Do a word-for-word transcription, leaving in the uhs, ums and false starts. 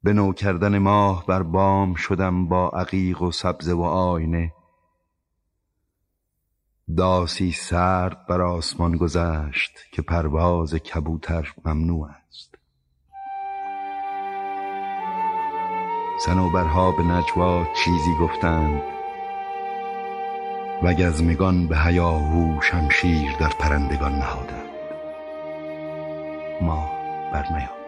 به نو کردن ماه بر بام شدم با عقیق و سبزه و آینه. داسی سرد بر آسمان گذشت که پرواز کبوتر ممنوع است. صنوبرها به نجوا چیزی گفتند و گزمگان به هیاهو شمشیر در پرندگان نهادند. ما برنیامد.